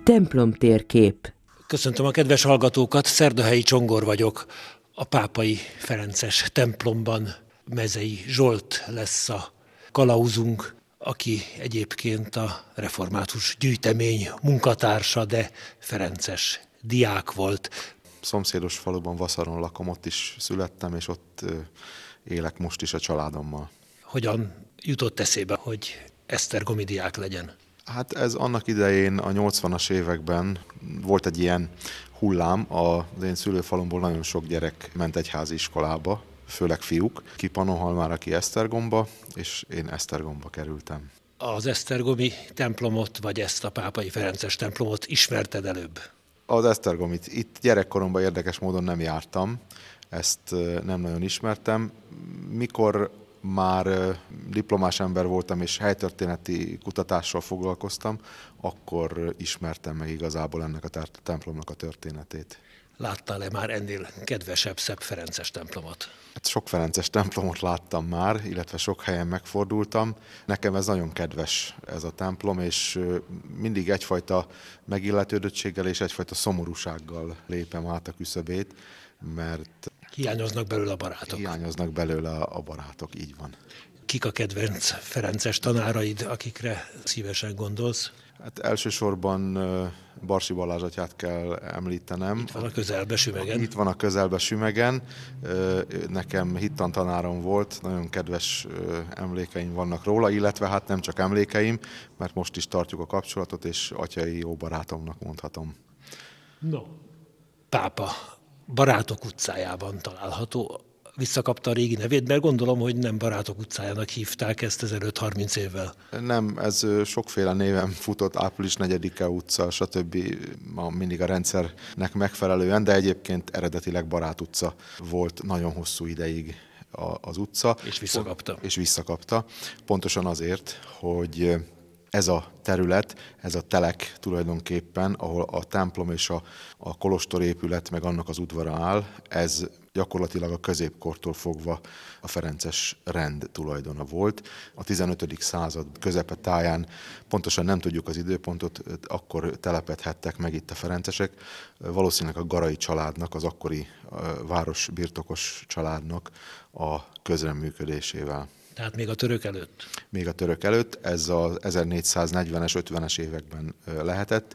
Templomtérkép. Köszöntöm a kedves hallgatókat, Szerdahelyi Csongor vagyok. A Pápai Ferences templomban Mezei Zsolt lesz a kalauzunk, aki egyébként a református gyűjtemény munkatársa, de ferences diák volt. Szomszédos faluban, Vaszaron lakom, ott is születtem, és ott élek most is a családommal. Hogyan jutott eszébe, hogy esztergomi diák legyen? Hát ez annak idején, a 80-as években volt egy ilyen hullám, az én szülőfalumból nagyon sok gyerek ment egyházi iskolába, főleg fiúk, ki Pannonhalmára, ki Esztergomba, és én Esztergomba kerültem. Az esztergomi templomot, vagy ezt a Pápai Ferences templomot ismerted előbb? Az esztergomit. Itt gyerekkoromban érdekes módon nem jártam, ezt nem nagyon ismertem. Mikor már diplomás ember voltam és helytörténeti kutatással foglalkoztam, akkor ismertem meg igazából ennek a templomnak a történetét. Láttál-e már ennél kedvesebb, szebb ferences templomot? Hát sok ferences templomot láttam már, illetve sok helyen megfordultam. Nekem ez nagyon kedves, ez a templom, és mindig egyfajta megilletődöttséggel és egyfajta szomorúsággal lépem át a küszöbét, mert hiányoznak belőle a barátok. Hiányoznak belőle a barátok, így van. Kik a kedvenc ferences tanáraid, akikre szívesen gondolsz? Hát elsősorban Barsi Balázs atyát kell említenem. Itt van a közelbe Sümegen. Itt van a közelbe Sümegen. Nekem hittantanárom volt, nagyon kedves emlékeim vannak róla, illetve hát nem csak emlékeim, mert most is tartjuk a kapcsolatot, és atyai jó barátomnak mondhatom. No, Pápa Barátok utcájában található. Visszakapta a régi nevét, mert gondolom, hogy nem Barátok utcájának hívták ezt ezelőtt 30 évvel. Nem, ez sokféle néven futott, Április 4-e utca, stb. Mindig a rendszernek megfelelően, de egyébként eredetileg Barát utca volt nagyon hosszú ideig az utca. És visszakapta. Pontosan azért, hogy ez a terület, ez a telek tulajdonképpen, ahol a templom és a kolostorépület meg annak az udvara áll, ez gyakorlatilag a középkortól fogva a ferences rend tulajdona volt. A 15. század közepetáján, pontosan nem tudjuk az időpontot, akkor telepedhettek meg itt a ferencesek, valószínűleg a Garai családnak, az akkori városbirtokos családnak a közreműködésével. Tehát még a török előtt? Még a török előtt, ez az 1440-es, 50-es években lehetett.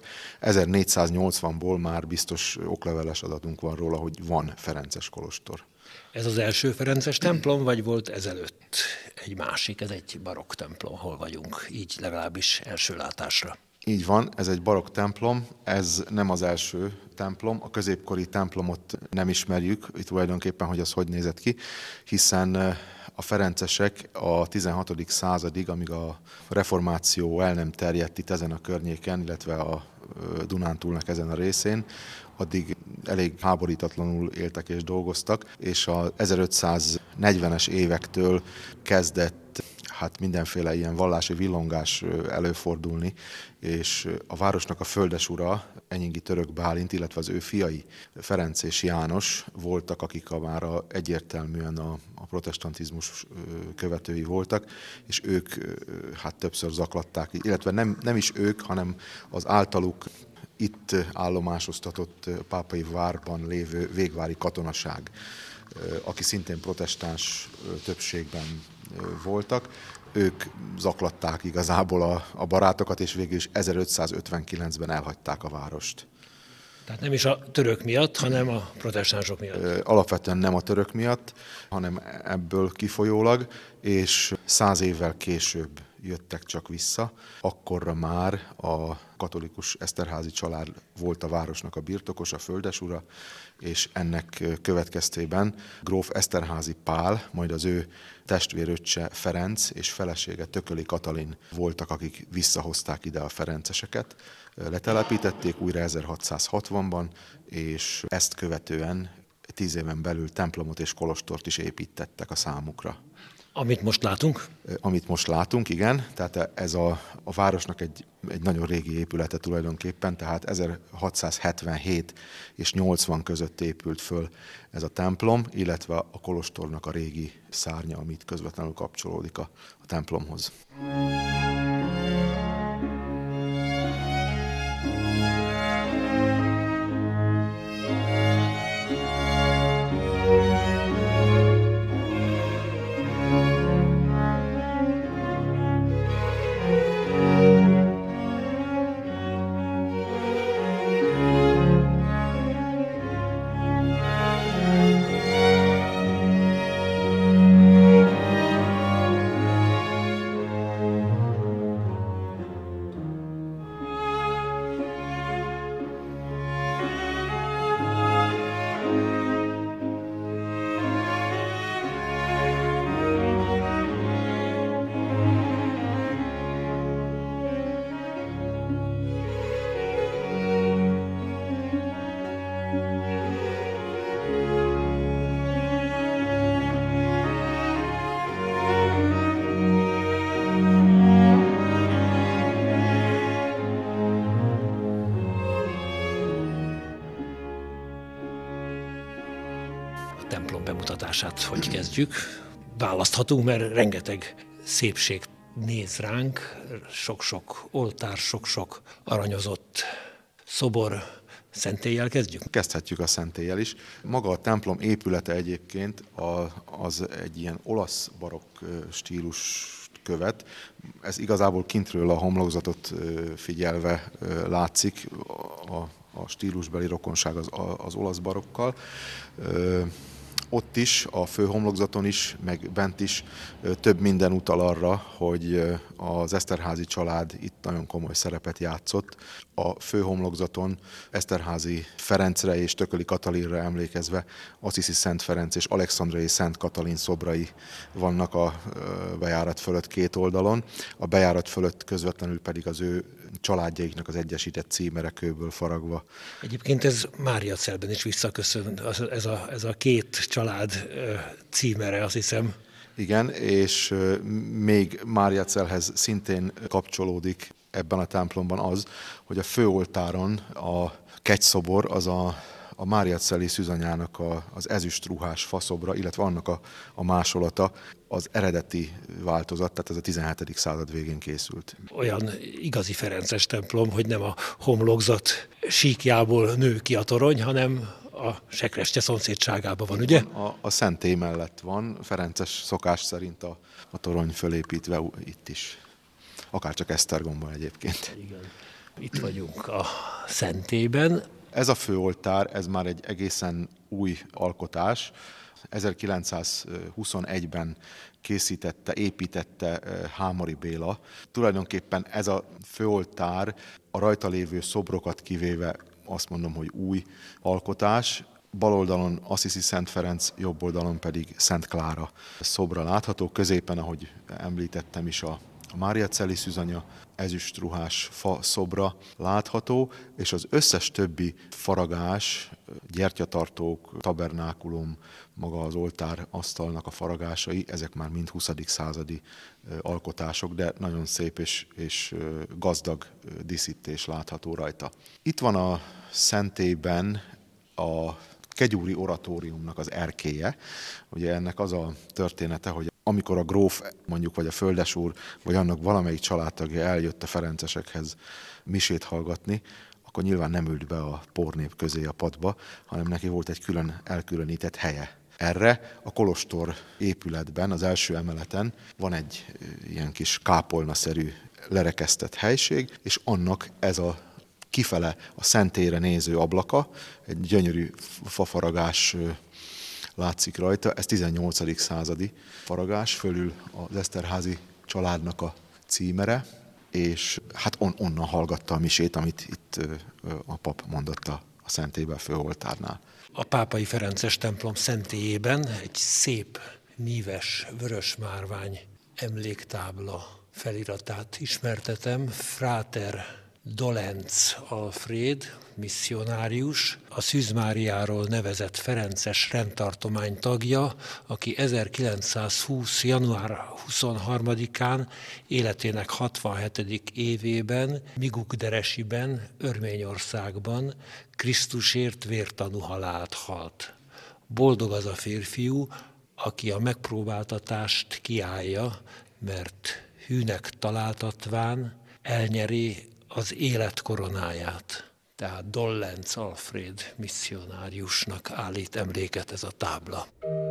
1480-ból már biztos okleveles adatunk van róla, hogy van ferences kolostor. Ez az első ferences templom, vagy volt ezelőtt egy másik? Ez egy barokk templom, hol vagyunk, így legalábbis első látásra. Így van, ez egy barokk templom, ez nem az első templom, a középkori templomot nem ismerjük, itt tulajdonképpen, hogy az hogy nézett ki, hiszen a ferencesek a 16. századig, amíg a reformáció el nem terjedt itt ezen a környéken, illetve a Dunántúlnak ezen a részén, addig elég háborítatlanul éltek és dolgoztak, és a 1540-es évektől kezdett mindenféle ilyen vallási villongás előfordulni, és a városnak a földesura, Enyingi Török Bálint, illetve az ő fiai, Ferenc és János voltak, akik már egyértelműen a protestantizmus követői voltak, és ők többször zaklatták, illetve nem is ők, hanem az általuk itt állomásoztatott pápai várban lévő végvári katonaság, aki szintén protestáns többségben voltak. Ők zaklatták igazából a barátokat, és végül is 1559-ben elhagyták a várost. Tehát nem is a török miatt, hanem a protestánsok miatt? Alapvetően nem a török miatt, hanem ebből kifolyólag, és 100 évvel később jöttek csak vissza. Akkorra már a katolikus Eszterházy család volt a városnak a birtokos, a földesura, és ennek következtében gróf Eszterházy Pál, majd az ő testvéröccse Ferenc és felesége Tököli Katalin voltak, akik visszahozták ide a ferenceseket. Letelepítették újra 1660-ban, és ezt követően 10 éven belül templomot és kolostort is építettek a számukra. Amit most látunk? Amit most látunk, igen. Tehát ez a városnak egy nagyon régi épülete tulajdonképpen, tehát 1677 és 80 között épült föl ez a templom, illetve a kolostornak a régi szárnya, amit közvetlenül kapcsolódik a templomhoz. bemutatását hogy kezdjük? Választhatunk, mert rengeteg szépség néz ránk, sok-sok oltár, sok-sok aranyozott szobor. Szentéllyel kezdjük? Kezdhetjük a szentéllyel is. Maga a templom épülete egyébként az egy ilyen olasz barokk stílus követ. Ez igazából kintről a homlokzatot figyelve látszik, a stílusbeli rokonság az olasz barokkal. Ott is, a főhomlokzaton is, meg bent is több minden utal arra, hogy az Eszterházy család itt nagyon komoly szerepet játszott. A főhomlokzaton Eszterházy Ferencre és Tököli Katalinra emlékezve Assisi Szent Ferenc és Alexandriai Szent Katalin szobrai vannak a bejárat fölött két oldalon. A bejárat fölött közvetlenül pedig az ő családjaiknak az egyesített címere kőből faragva. Egyébként ez Máriacelben is visszaköszön, ez a két család címere, azt hiszem. Igen, és még Máriacelhez szintén kapcsolódik ebben a templomban az, hogy a főoltáron a kegyszobor az a Máriaceli szűzanyának az ezüstruhás faszobra, illetve annak a másolata az eredeti változat, tehát ez a 17. század végén készült. Olyan igazi ferences templom, hogy nem a homlokzat síkjából nő ki a torony, hanem a Sekrestye szomszédságában van, ugye? A szentély mellett van, ferences szokás szerint a torony fölépítve itt is. Akárcsak Esztergomban egyébként. Igen. Itt vagyunk a szentélyben. Ez a főoltár, ez már egy egészen új alkotás. 1921-ben építette Hámori Béla. Tulajdonképpen ez a főoltár a rajta lévő szobrokat kivéve azt mondom, hogy új alkotás. Bal oldalon Assisi Szent Ferenc, jobb oldalon pedig Szent Klára szobra látható. Középen, ahogy említettem is, a Máriaceli szűzanya ezüstruhás fa szobra látható, és az összes többi faragás, gyertyatartók, tabernákulum, maga az oltár asztalnak a faragásai, ezek már mind 20. századi alkotások, de nagyon szép és gazdag díszítés látható rajta. Itt van a szentélyben a kegyúri oratóriumnak az erkélye. Ugye ennek az a története, hogy amikor a gróf, mondjuk, vagy a földesúr, vagy annak valamelyik családtagja eljött a ferencesekhez misét hallgatni, akkor nyilván nem ült be a pornép közé a padba, hanem neki volt egy külön elkülönített helye. Erre a kolostor épületben, az első emeleten van egy ilyen kis kápolnaszerű lerekesztett helység, és annak ez a kifele a szentélyre néző ablaka, egy gyönyörű fafaragás látszik rajta, ez 18. századi faragás, fölül az Eszterházy családnak a címere, és hát onnan hallgatta a misét, amit itt a pap mondott a szentélyben, a főoltárnál. A pápai ferences templom szentélyében egy szép, níves, vörös márvány emléktábla feliratát ismertetem. Fráter Dolenc Alfréd, misszionárius, a Szűz Máriáról nevezett ferences rendtartomány tagja, aki 1920. január 23-án életének 67. évében Migukderesiben, Örményországban Krisztusért vértanú halált halt. Boldog az a férfiú, aki a megpróbáltatást kiállja, mert hűnek találtatván elnyeri az élet koronáját. Tehát Dollenc Alfréd misszionáriusnak állít emléket ez a tábla.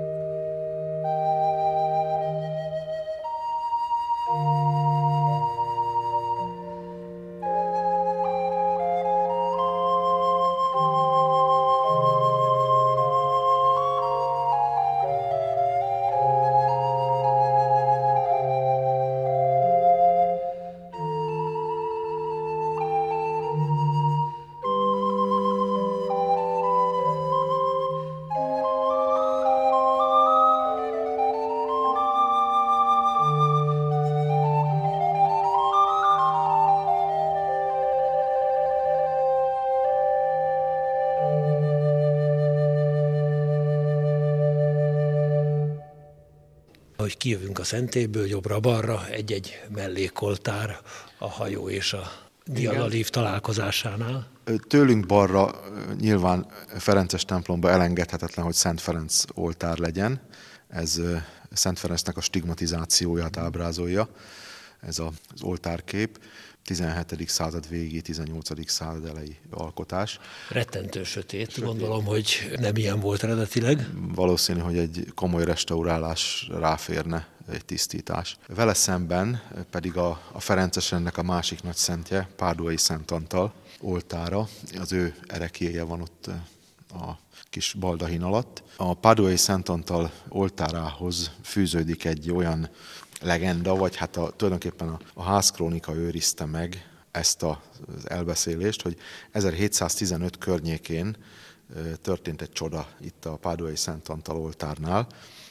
Ahogy kijövünk a szentélyből, jobbra-balra egy-egy mellékoltár, a hajó és a diadalív találkozásánál. Tőlünk balra nyilván Ferences templomba elengedhetetlen, hogy Szent Ferenc oltár legyen. Ez Szent Ferencnek a stigmatizációját ábrázolja, ez az oltárkép. 17. század végi, 18. század elejé alkotás. Rettentő sötét, gondolom, hogy nem ilyen volt eredetileg. Valószínű, hogy egy komoly restaurálás ráférne, egy tisztítás. Vele szemben pedig a Ferencesrennek a másik nagy szentje, Páduai Szent Antal oltára, az ő ereklyéje van ott a kis baldahin alatt. A Páduai Szent Antal oltárához fűződik egy olyan legenda, vagy hát tulajdonképpen a házkrónika őrizte meg ezt az elbeszélést, hogy 1715 környékén történt egy csoda itt a Páduai Szent Antal oltárnál.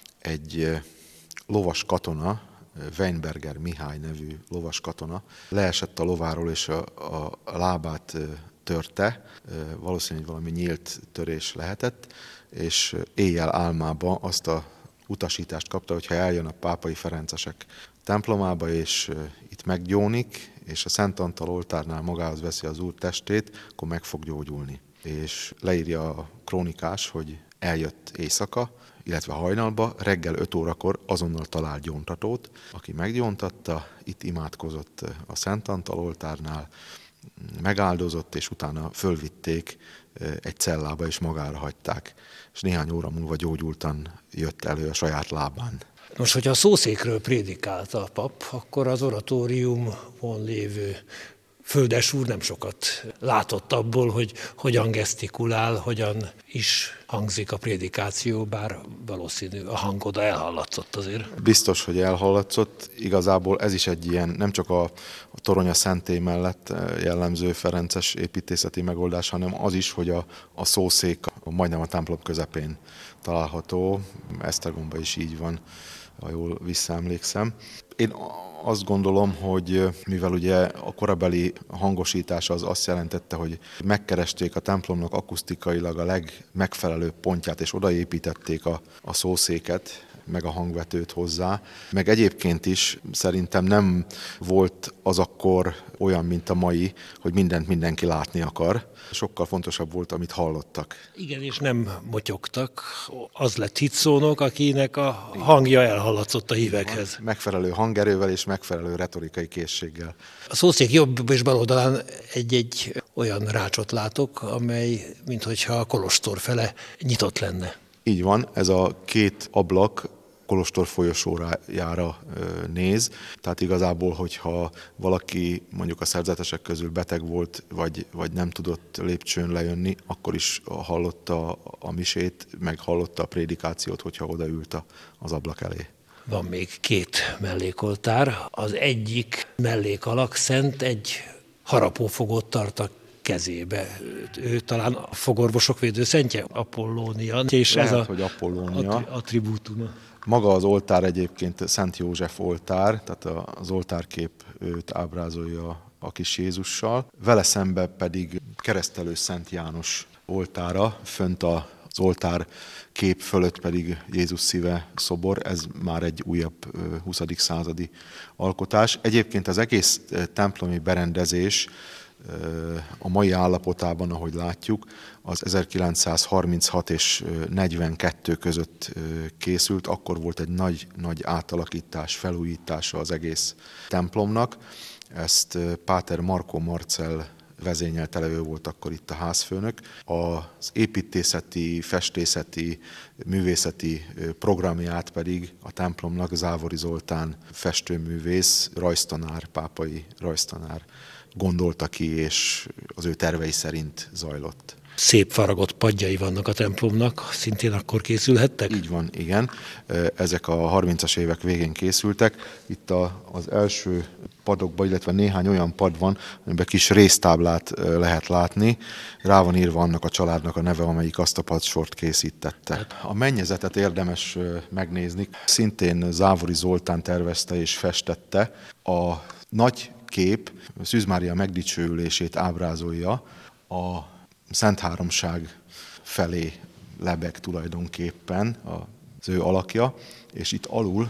Egy lovas katona, Weinberger Mihály nevű lovas katona leesett a lováról és a lábát törte, valószínűleg valami nyílt törés lehetett, és éjjel álmába azt a utasítást kapta, hogyha eljön a pápai ferencesek templomába, és itt meggyónik, és a Szent Antal oltárnál magához veszi az Úr testét, akkor meg fog gyógyulni. És leírja a krónikás, hogy eljött éjszaka, illetve hajnalba, reggel 5 órakor azonnal talált gyóntatót, aki meggyóntatta, itt imádkozott a Szent Antal oltárnál, megáldozott, és utána fölvitték egy cellába, és magára hagyták. És néhány óra múlva gyógyultan jött elő a saját lábán. Most, hogyha a szószékről prédikált a pap, akkor az oratóriumon lévő földesúr nem sokat látott abból, hogy hogyan gesztikulál, hogyan is hangzik a prédikáció, bár valószínű a hang oda elhallatszott azért. Biztos, hogy elhallatszott. Igazából ez is egy ilyen, nem csak a torony a szentély mellett jellemző ferences építészeti megoldás, hanem az is, hogy a szószék majdnem a templom közepén található. Esztergomban is így van, ha jól visszaemlékszem. Én azt gondolom, hogy mivel ugye a korabeli hangosítás az azt jelentette, hogy megkeresték a templomnak akusztikailag a legmegfelelőbb pontját, és odaépítették a szószéket, meg a hangvetőt hozzá. Meg egyébként is szerintem nem volt az akkor olyan, mint a mai, hogy mindent mindenki látni akar. Sokkal fontosabb volt, amit hallottak. Igen, és nem motyogtak. Az lett hitszónok, akinek a hangja elhallatszott a hívekhez. Megfelelő hangerővel és megfelelő retorikai készséggel. A szószék jobb és bal oldalán egy olyan rácsot látok, amely minthogyha a kolostor fele nyitott lenne. Így van, ez a két ablak kolostor folyosójára néz. Tehát igazából, hogyha valaki mondjuk a szerzetesek közül beteg volt, vagy nem tudott lépcsőn lejönni, akkor is hallotta a misét, meg hallotta a prédikációt, hogyha odaült az ablak elé. Van még 2 mellékoltár. Az egyik mellékalak-szent egy harapófogót tart a kezébe. Ő talán a fogorvosok védőszentje, Apollónia. És lehet, ez hogy Apollónia. Attribútuma. Maga az oltár egyébként Szent József oltár, tehát az oltárkép őt ábrázolja a kis Jézussal. Vele szemben pedig keresztelő Szent János oltára, fönt az oltár kép fölött pedig Jézus szíve szobor, ez már egy újabb 20. századi alkotás. Egyébként az egész templomi berendezés a mai állapotában, ahogy látjuk, az 1936 és 42 között készült, akkor volt egy nagy átalakítás, felújítása az egész templomnak. Ezt Páter Markó Marcell vezényelte le, ő volt akkor itt a házfőnök. Az építészeti, festészeti, művészeti programját pedig a templomnak Závori Zoltán festőművész, rajztanár, pápai rajztanár gondolta ki, és az ő tervei szerint zajlott. Szép faragott padjai vannak a templomnak, szintén akkor készülhettek? Így van, igen. Ezek a 30-as évek végén készültek. Itt az első padokban, illetve néhány olyan pad van, amiben kis résztáblát lehet látni. Rá van írva annak a családnak a neve, amelyik azt a padsort készítette. A mennyezetet érdemes megnézni. Szintén Závori Zoltán tervezte és festette. A nagy kép Szűz Mária megdicsőülését ábrázolja, a Szent Háromság felé lebeg tulajdonképpen az ő alakja, és itt alul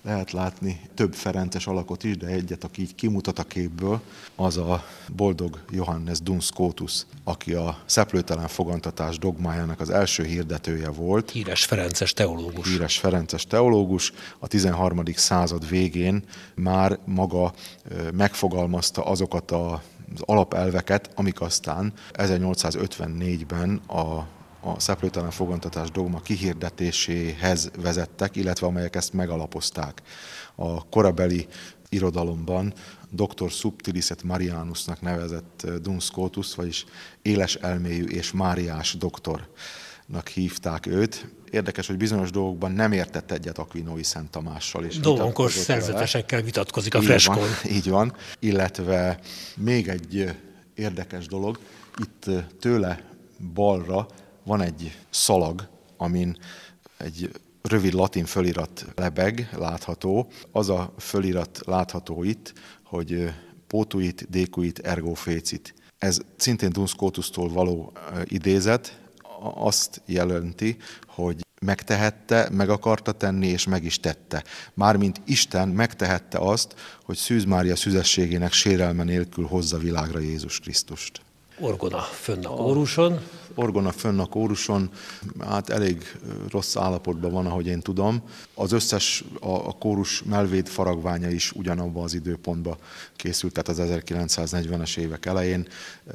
lehet látni több ferences alakot is, de egyet, aki így kimutat a képből, az a boldog Johannes Duns Scotus, aki a szeplőtelen fogantatás dogmájának az első hirdetője volt. Híres ferences teológus. Híres ferences teológus. A 13. század végén már maga megfogalmazta azokat az alapelveket, amik aztán 1854-ben a szeplőtelen fogantatás dogma kihirdetéséhez vezettek, illetve amelyek ezt megalapozták. A korabeli irodalomban Dr. Subtilis et Marianusnak nevezett Duns Scotus, vagyis éles elméjű és máriás doktornak hívták őt. Érdekes, hogy bizonyos dolgokban nem értett egyet Aquinói Szent Tamással. Dolonkos szerzetesekkel vitatkozik a freskón. Így van, illetve még egy érdekes dolog, itt tőle balra van egy szalag, amin egy rövid latin fölirat lebeg, látható. Az a fölirat látható itt, hogy potuit, decuit, ergo fecit. Ez szintén Duns Scotustól való idézet, azt jelenti, hogy megtehette, meg akarta tenni, és meg is tette. Mármint Isten megtehette azt, hogy Szűz Mária szüzességének sérelme nélkül hozza világra Jézus Krisztust. Orgona fönn a kóruson. Orgona fönn a kóruson, hát elég rossz állapotban van, ahogy én tudom. Az összes, a kórus melvéd faragványa is ugyanabban az időpontban készült, tehát az 1940-es évek elején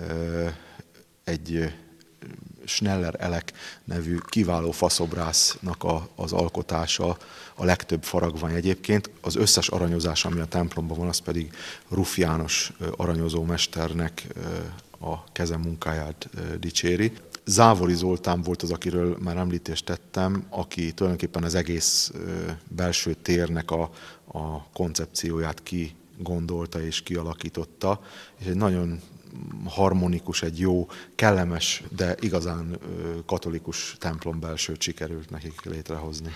egy Schneller Elek nevű kiváló faszobrásznak az alkotása, a legtöbb faragvány egyébként. Az összes aranyozás, ami a templomban van, az pedig Ruf János aranyozó mesternek a kezemunkáját dicséri. Závori Zoltán volt az, akiről már említést tettem, aki tulajdonképpen az egész belső térnek a koncepcióját kigondolta és kialakította, és egy nagyon harmonikus, egy jó, kellemes, de igazán katolikus templom belsőt sikerült nekik létrehozni.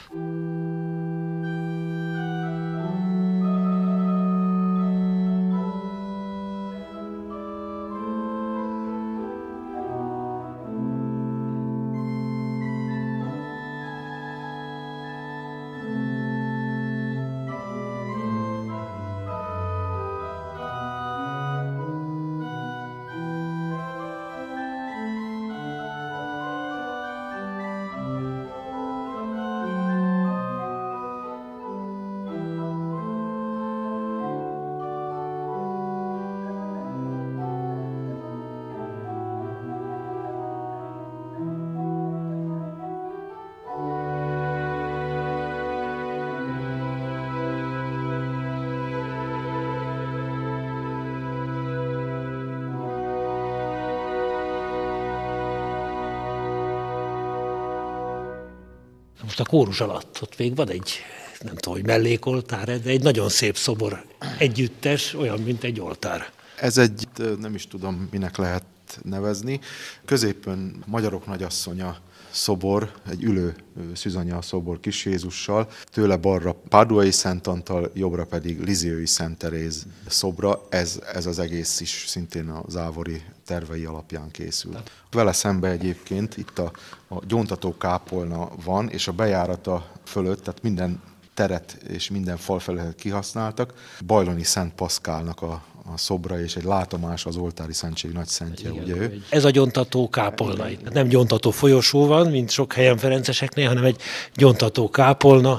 Most a kórus alatt ott még van egy, nem tudom, hogy mellékoltár, de egy nagyon szép szobor együttes, olyan, mint egy oltár. Ez egy, nem is tudom, minek lehet nevezni. Középen Magyarok Nagyasszonya szobor, egy ülő Szűzanya szobor Kis Jézussal, tőle balra Páduai Szent Antal, jobbra pedig Lizéui Szent Teréz szobra. Ez az egész is szintén a závori tervei alapján készült. Vele szembe egyébként itt a gyóntató kápolna van, és a bejárata fölött, tehát minden teret és minden falfelületet kihasználtak. Bajloni Szent Paszkálnak a szobra, és egy látomás az oltári szentség nagyszentje, ugye ő. Ez a gyóntató kápolna. Nem gyóntató folyosó van, mint sok helyen ferenceseknél, hanem egy gyóntató kápolna,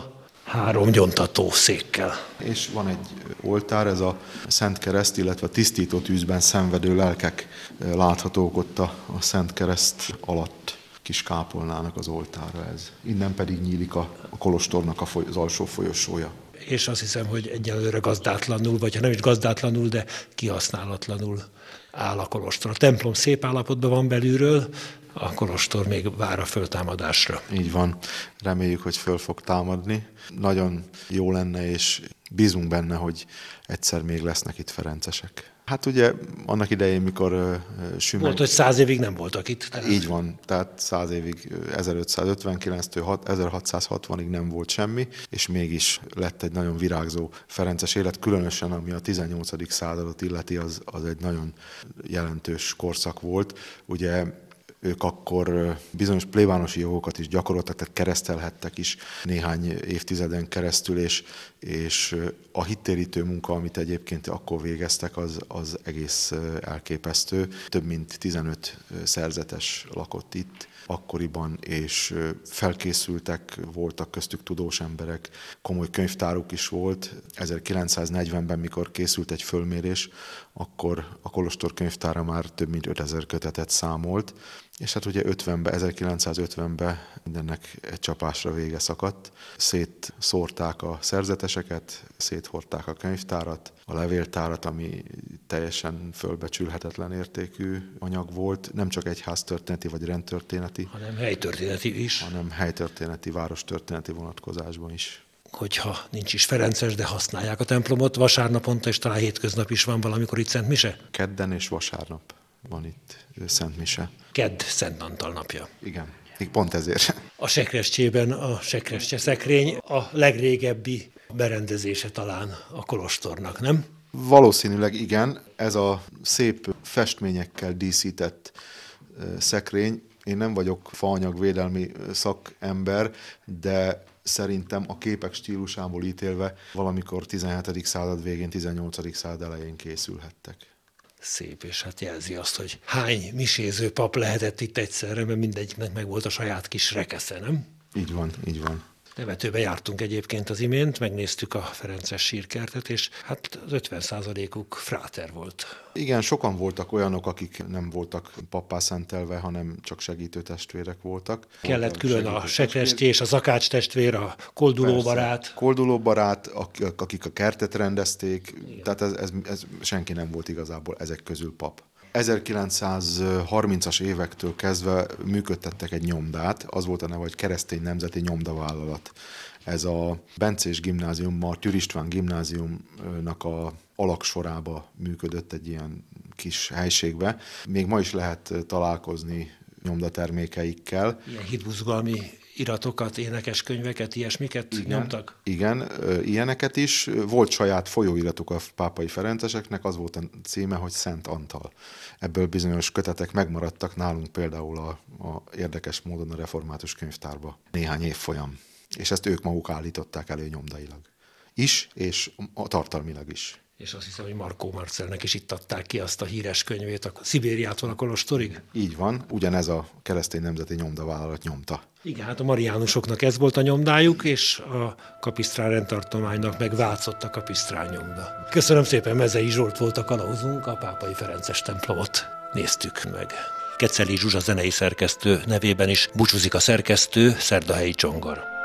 3 gyóntató székkel. És van egy oltár, ez a Szent Kereszt, illetve a tisztító tűzben szenvedő lelkek láthatók ott a Szent Kereszt alatt, kis kápolnának az oltára ez. Innen pedig nyílik a kolostornak az alsó folyosója. És azt hiszem, hogy egyelőre gazdátlanul, vagy ha nem is gazdátlanul, de kihasználatlanul áll a kolostor. A templom szép állapotban van belülről, a kolostor még vár a föltámadásra. Így van. Reméljük, hogy föl fog támadni. Nagyon jó lenne, és bízunk benne, hogy egyszer még lesznek itt ferencesek. Hát ugye annak idején, mikor Sümeg... Volt, hogy 100 évig nem voltak itt. Tehát... Így van, tehát 100 évig, 1559-től 1660-ig nem volt semmi, és mégis lett egy nagyon virágzó ferences élet, különösen ami a 18. századot illeti, az egy nagyon jelentős korszak volt. Ugye Ők akkor bizonyos plébánosi jogokat is gyakoroltak, tehát keresztelhettek is néhány évtizeden keresztül, és a hittérítő munka, amit egyébként akkor végeztek, az egész elképesztő. Több mint 15 szerzetes lakott itt akkoriban, és felkészültek, voltak köztük tudós emberek, komoly könyvtáruk is volt. 1940-ben, mikor készült egy fölmérés, akkor a kolostor könyvtára már több mint 5000 kötetet számolt, és hát ugye 1950-ben mindennek egy csapásra vége szakadt. Szétszórták a szerzeteseket, széthordták a könyvtárat, a levéltárat, ami teljesen fölbecsülhetetlen értékű anyag volt, nem csak egyháztörténeti vagy rendtörténeti, hanem helytörténeti is. Hanem helytörténeti, várostörténeti vonatkozásban is. Hogyha nincs is ferences, de használják a templomot, vasárnaponta és talán hétköznap is van valamikor itt Szent Mise? Kedden és vasárnap van itt Szent Mise. Kedd Szent Antal napja. Igen, pont ezért. A sekrestjében a sekrestje szekrény a legrégebbi berendezése talán a kolostornak, nem? Valószínűleg igen. Ez a szép festményekkel díszített szekrény. Én nem vagyok faanyagvédelmi szakember, de szerintem a képek stílusából ítélve valamikor 17. század végén, 18. század elején készülhettek. Szép, és hát jelzi azt, hogy hány miséző pap lehetett itt egyszerre, mert mindegyiknek meg volt a saját kis rekesze, nem? Így van, így van. Nevetőbe jártunk egyébként az imént, megnéztük a ferences sírkertet, és hát az 50%-uk fráter volt. Igen, sokan voltak olyanok, akik nem voltak pappá szentelve, hanem csak segítő testvérek voltak. Kellett külön a sekrestye és a zakács testvér, a koldulóbarát. Koldulóbarát, akik a kertet rendezték, igen. Tehát ez senki nem volt igazából ezek közül pap. 1930-as évektől kezdve működtettek egy nyomdát, az volt a neve, hogy Keresztény Nemzeti Nyomdavállalat. Ez a Bencés gimnázium, a Tűr István gimnáziumnak a alaksorába működött egy ilyen kis helységbe. Még ma is lehet találkozni nyomdatermékeikkel. Ilyen hitbuzgalmi iratokat, énekeskönyveket, ilyesmiket nyomtak? Igen, ilyeneket is. Volt saját folyóiratuk a pápai ferenceseknek, az volt a címe, hogy Szent Antal. Ebből bizonyos kötetek megmaradtak nálunk például a érdekes módon a református könyvtárba néhány évfolyam. És ezt ők maguk állították elő nyomdailag is, és a tartalmilag is. És azt hiszem, hogy Markó Marcelnek is itt adták ki azt a híres könyvét, a Szibériától a Kolostorig. Így van, ugyanez a Keresztény Nemzeti Nyomdavállalat nyomta. Igen, hát a mariánusoknak ez volt a nyomdájuk, és a kapisztrán rendtartománynak meg Vácott a kapisztrán nyomda. Köszönöm szépen, Mezei Zsolt volt a kalauzunk, a pápai ferences templomot néztük meg. Keceli Zsuzsa zenei szerkesztő nevében is búcsúzik a szerkesztő, Szerdahelyi Csongor.